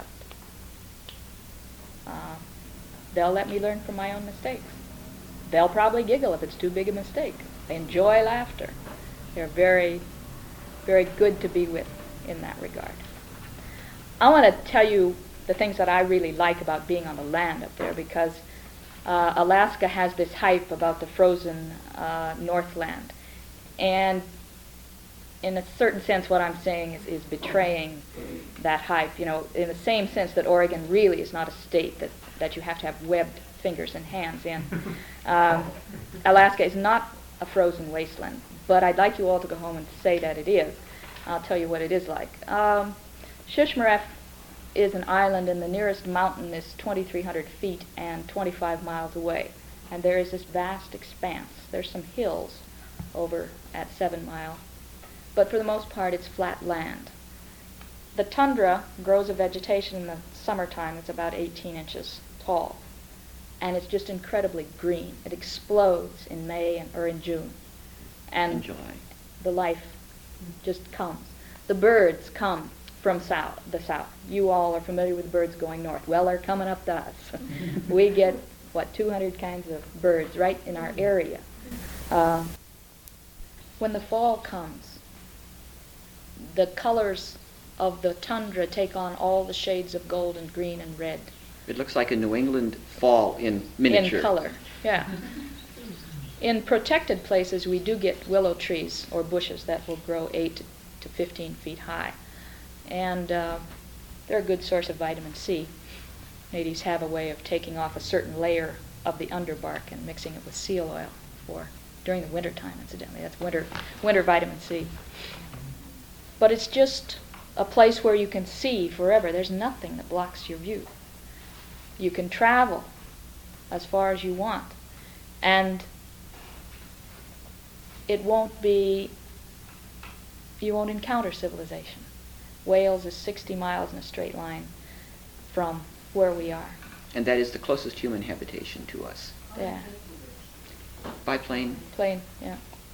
They'll let me learn from my own mistakes. They'll probably giggle if it's too big a mistake. They enjoy laughter. They're very, very good to be with in that regard. I want to tell you the things that I really like about being on the land up there, because Alaska has this hype about the frozen Northland. And in a certain sense, what I'm saying is betraying that hype, in the same sense that Oregon really is not a state that you have to have webbed fingers and hands in. Alaska is not a frozen wasteland, but I'd like you all to go home and say that it is. I'll tell you what it is like. Shishmaref is an island, and the nearest mountain is 2,300 feet and 25 miles away. And there is this vast expanse. There's some hills over at 7 Mile, but for the most part it's flat land. The tundra grows a vegetation in the summertime that's about 18 inches tall, and it's just incredibly green. It explodes in May or in June, and In July. the life just comes. The birds come from the south. You all are familiar with birds going north. Well, they're coming up to us. We get 200 kinds of birds right in our area. when the fall comes, the colors of the tundra take on all the shades of gold and green and red. It looks like a New England fall in miniature. In color, yeah. In protected places, we do get willow trees or bushes that will grow 8 to 15 feet high. And they're a good source of vitamin C. Natives have a way of taking off a certain layer of the underbark and mixing it with seal oil for during the winter time, incidentally. That's winter vitamin C. But it's just a place where you can see forever. There's nothing that blocks your view. You can travel as far as you want. And it won't be, you won't encounter civilization. Wales is 60 miles in a straight line from where we are. And that is the closest human habitation to us. Yeah. By plane? Plane, yeah.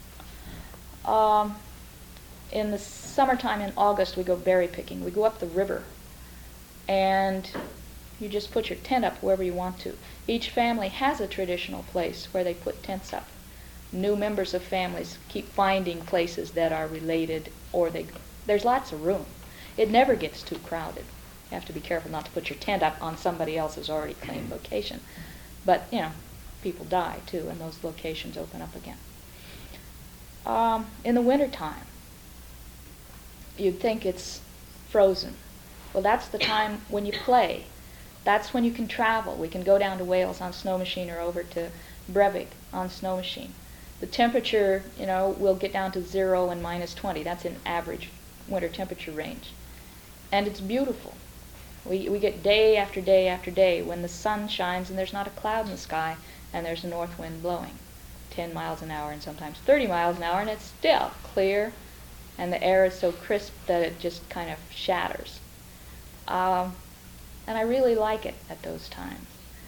In the summertime, in August, we go berry picking. We go up the river, and you just put your tent up wherever you want to. Each family has a traditional place where they put tents up. New members of families keep finding places that are related, or there's lots of room. It never gets too crowded. You have to be careful not to put your tent up on somebody else's already claimed location. But, people die too, and those locations open up again. In the wintertime, you'd think it's frozen. Well, that's the time when you play. That's when you can travel. We can go down to Wales on snow machine or over to Brevig on snow machine. The temperature, will get down to 0 and minus 20. That's an average winter temperature range. And it's beautiful. We get day after day after day when the sun shines and there's not a cloud in the sky and there's a north wind blowing 10 miles an hour and sometimes 30 miles an hour, and it's still clear, and the air is so crisp that it just kind of shatters. And I really like it at those times.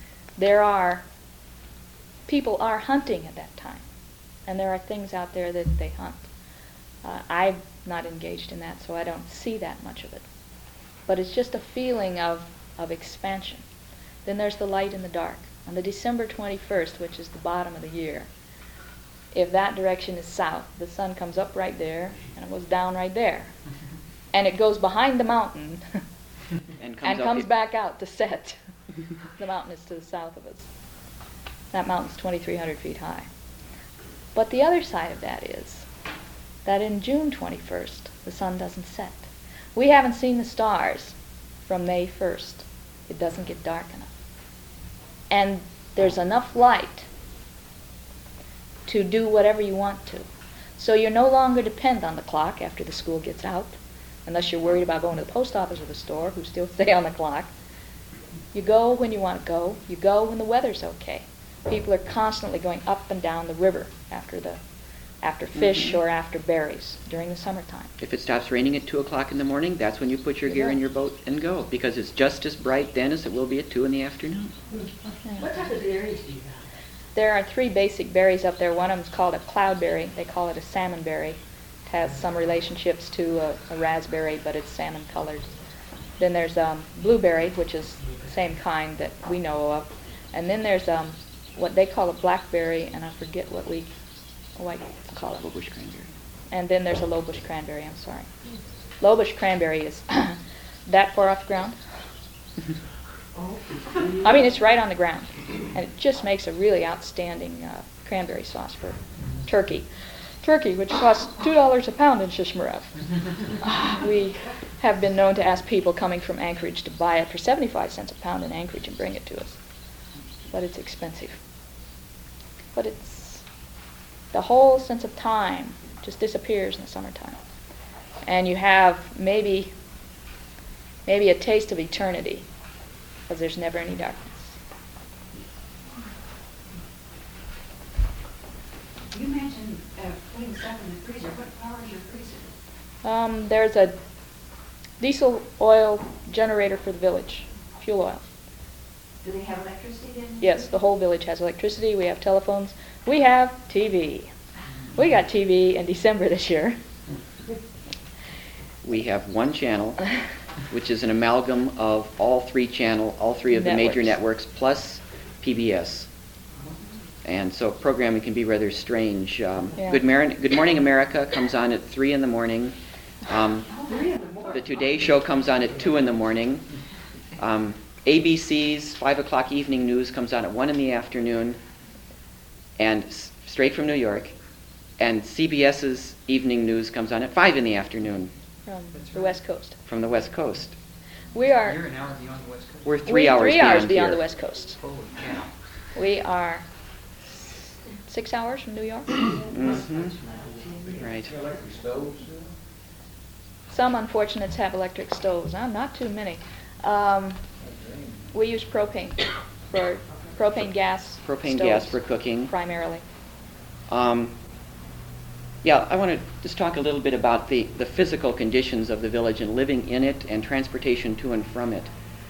People are hunting at that time, and there are things out there that they hunt. I'm not engaged in that, so I don't see that much of it. But it's just a feeling of expansion. Then there's the light and the dark. On the December 21st, which is the bottom of the year, if that direction is south, the sun comes up right there, and it goes down right there. And it goes behind the mountain And and comes back out to set. The mountain is to the south of us. That mountain's 2,300 feet high. But the other side of that is that in June 21st, the sun doesn't set. We haven't seen the stars from May 1st. It doesn't get dark enough. And there's enough light to do whatever you want to. So you no longer depend on the clock after the school gets out, unless you're worried about going to the post office or the store, who still stay on the clock. You go when you want to go. You go when the weather's okay. People are constantly going up and down the river after fish or after berries during the summertime. If it stops raining at 2 o'clock in the morning, that's when you put your gear in your boat and go, because it's just as bright then as it will be at 2 in the afternoon. What type of berries do you have? There are 3 basic berries up there. One of them is called a cloudberry. They call it a salmonberry. It has some relationships to a raspberry, but it's salmon colored. Then there's blueberry, which is the same kind that we know of. And then there's what they call a blackberry, and I forget what we call it. Lowbush cranberry. And then there's a lowbush cranberry, I'm sorry. Lowbush cranberry is that far off the ground. I mean, it's right on the ground. And it just makes a really outstanding cranberry sauce for turkey. Turkey, which costs $2 a pound in Shishmaref. We have been known to ask people coming from Anchorage to buy it for 75 cents a pound in Anchorage and bring it to us. But it's expensive. But the whole sense of time just disappears in the summertime. And you have maybe a taste of eternity, because there's never any darkness. You mentioned putting stuff in the freezer. What power is your freezer? There's a diesel oil generator for the village, fuel oil. Do they have electricity then? Yes, the whole village has electricity. We have telephones. We have TV. We got TV in December this year. We have one channel, which is an amalgam of all three of the major Networks. networks, plus PBS. And so programming can be rather strange. Yeah. Good Morning America comes on at 3 in the morning. The Today Show comes on at 2 in the morning. ABC's 5 o'clock evening news comes on at 1 in the afternoon, and straight from New York. And CBS's evening news comes on at 5 in the afternoon From the West Coast. from the West Coast. We are You're an hour beyond the West Coast. We're 3 hours beyond beyond here. the West Coast. Holy cow. We are 6 hours from New York. Mhm. Right. Some unfortunates have electric stoves. Not too many. We use propane for propane gas. Propane stoves gas for cooking. primarily. Yeah, I want to just talk a little bit about the physical conditions of the village and living in it and transportation to and from it.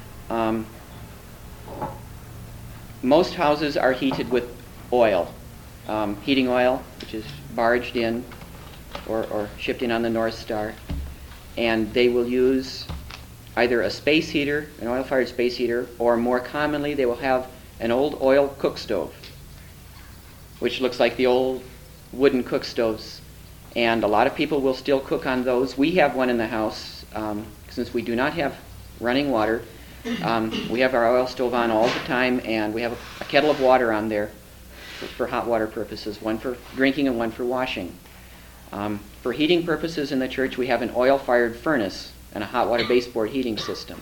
Most houses are heated with oil, heating oil, which is barged in or shipped in on the North Star. And they will use either a space heater, an oil-fired space heater, or more commonly they will have an old oil cook stove, which looks like the old wooden cook stoves. And a lot of people will still cook on those. We have one in the house. Since we do not have running water, we have our oil stove on all the time, and we have a kettle of water on there for hot water purposes, one for drinking and one for washing. For heating purposes in the church, we have an oil-fired furnace and a hot water baseboard heating system.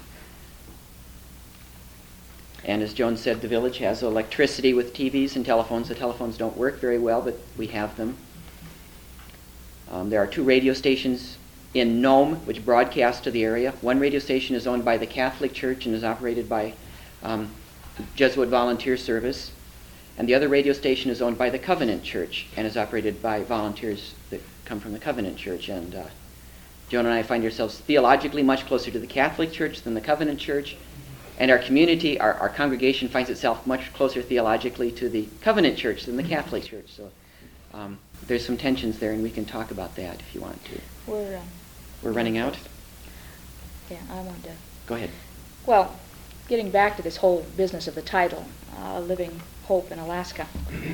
And as Joan said, the village has electricity with TVs and telephones. The telephones don't work very well, but we have them. There are 2 radio stations in Nome, which broadcast to the area. One radio station is owned by the Catholic Church and is operated by Jesuit Volunteer Service. And the other radio station is owned by the Covenant Church and is operated by volunteers that come from the Covenant Church. And Joan and I find ourselves theologically much closer to the Catholic Church than the Covenant Church. And our community, our congregation finds itself much closer theologically to the Covenant Church than the Catholic Church. So there's some tensions there, and we can talk about that if you want to. We're running out? Yeah, I want to. Go ahead. Well, getting back to this whole business of the title, Living Hope in Alaska.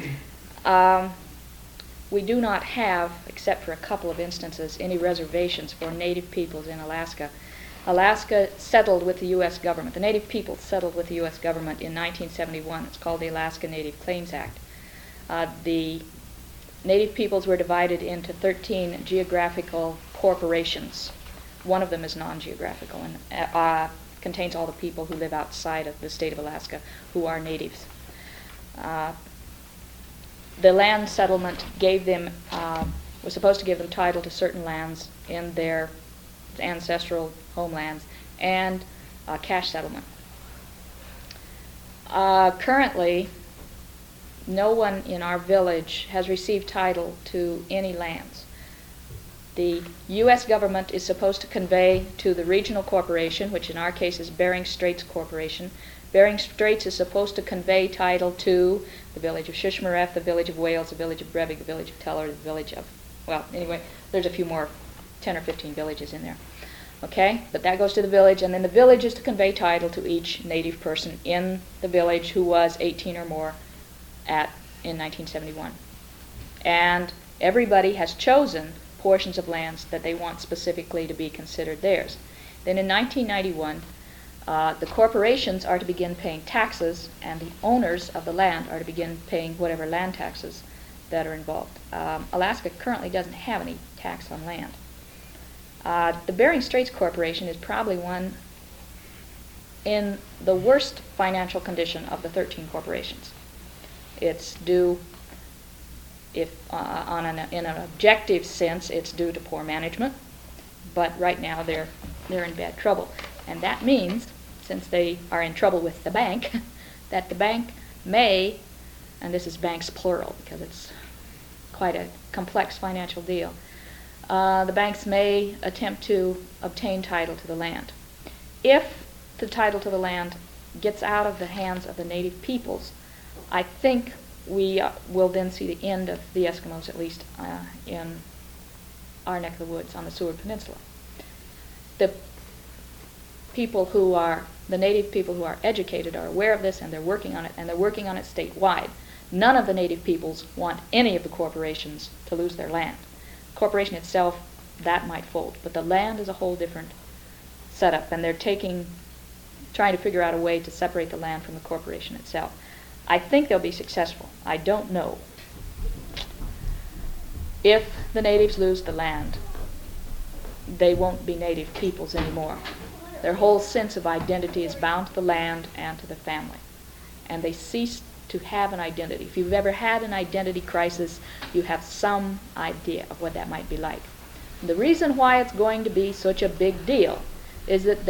We do not have, except for a couple of instances, any reservations for native peoples in Alaska. Alaska settled with the U.S. government. The native people settled with the U.S. government in 1971. It's called the Alaska Native Claims Act. The native peoples were divided into 13 geographical corporations. One of them is non-geographical and contains all the people who live outside of the state of Alaska who are natives. The land settlement gave them, was supposed to give them title to certain lands in their ancestral homelands and cash settlement. Currently, no one in our village has received title to any lands. The U.S. government is supposed to convey to the regional corporation, which in our case is Bering Straits Corporation. Bering Straits is supposed to convey title to the village of Shishmaref, the village of Wales, the village of Brevig, the village of Teller, the village of, well, anyway, there's a few more, 10 or 15 villages in there. Okay, but that goes to the village, and then the village is to convey title to each native person in the village who was 18 or more in 1971. And everybody has chosen portions of lands that they want specifically to be considered theirs. Then in 1991, the corporations are to begin paying taxes, and the owners of the land are to begin paying whatever land taxes that are involved. Alaska currently doesn't have any tax on land. The Bering Straits Corporation is probably one in the worst financial condition of the 13 corporations. It's due, in an objective sense, it's due to poor management, but right now they're in bad trouble. And that means, since they are in trouble with the bank, that the bank may, and this is banks plural because it's quite a complex financial deal, the banks may attempt to obtain title to the land. If the title to the land gets out of the hands of the native peoples, I think we will then see the end of the Eskimos, at least in our neck of the woods on the Seward Peninsula. The native people who are educated are aware of this, and they're working on it, and they're working on it statewide. None of the native peoples want any of the corporations to lose their land. The corporation itself, that might fold, but the land is a whole different setup, and they're trying to figure out a way to separate the land from the corporation itself. I think they'll be successful. I don't know. If the natives lose the land, they won't be native peoples anymore. Their whole sense of identity is bound to the land and to the family, and they cease to have an identity. If you've ever had an identity crisis, you have some idea of what that might be like. And the reason why it's going to be such a big deal is that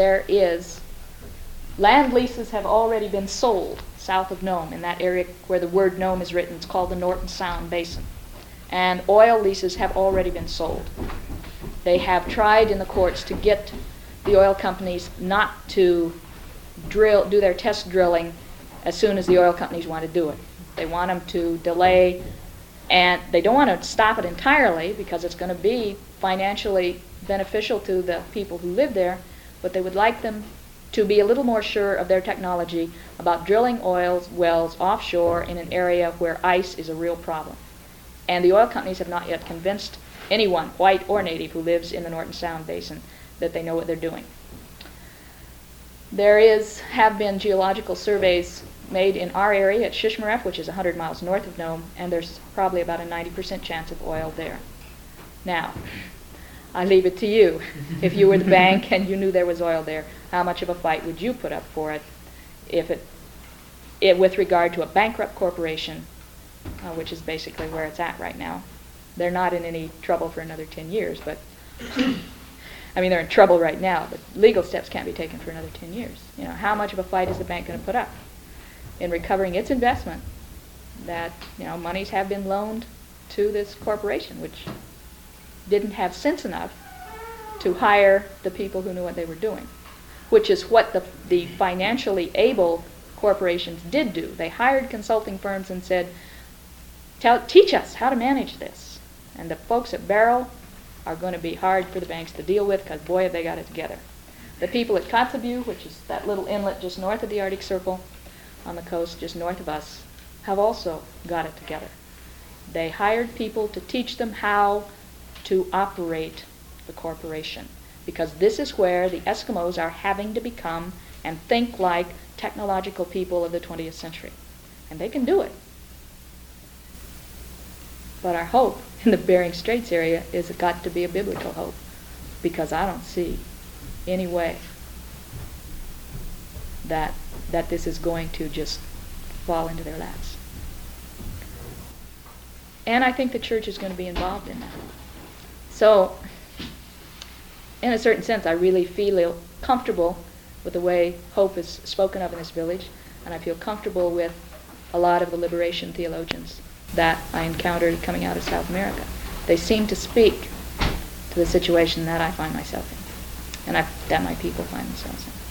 land leases have already been sold south of Nome, in that area where the word Nome is written. It's called the Norton Sound Basin. And oil leases have already been sold. They have tried in the courts to get the oil companies not to do their test drilling as soon as the oil companies want to do it. They want them to delay, and they don't want to stop it entirely because it's going to be financially beneficial to the people who live there, but they would like them to be a little more sure of their technology about drilling oil wells offshore in an area where ice is a real problem. And the oil companies have not yet convinced anyone, white or native, who lives in the Norton Sound Basin that they know what they're doing. There have been geological surveys made in our area at Shishmaref, which is 100 miles north of Nome, and there's probably about a 90% chance of oil there. Now, I leave it to you. If you were the bank and you knew there was oil there, how much of a fight would you put up for it with regard to a bankrupt corporation, which is basically where it's at right now? They're not in any trouble for another 10 years, but they're in trouble right now, but legal steps can't be taken for another 10 years. How much of a fight is the bank going to put up in recovering its investment that, monies have been loaned to this corporation, which didn't have sense enough to hire the people who knew what they were doing, which is what the financially able corporations did do. They hired consulting firms and said, teach us how to manage this. And the folks at Barrow are going to be hard for the banks to deal with because, boy, have they got it together. The people at Kotzebue, which is that little inlet just north of the Arctic Circle on the coast, just north of us, have also got it together. They hired people to teach them how to operate the corporation, because this is where the Eskimos are having to become and think like technological people of the 20th century. And they can do it. But our hope in the Bering Straits area is got to be a biblical hope, because I don't see any way that this is going to just fall into their laps. And I think the church is going to be involved in that. So, in a certain sense, I really feel comfortable with the way hope is spoken of in this village, and I feel comfortable with a lot of the liberation theologians that I encountered coming out of South America. They seem to speak to the situation that I find myself in, and that my people find themselves in.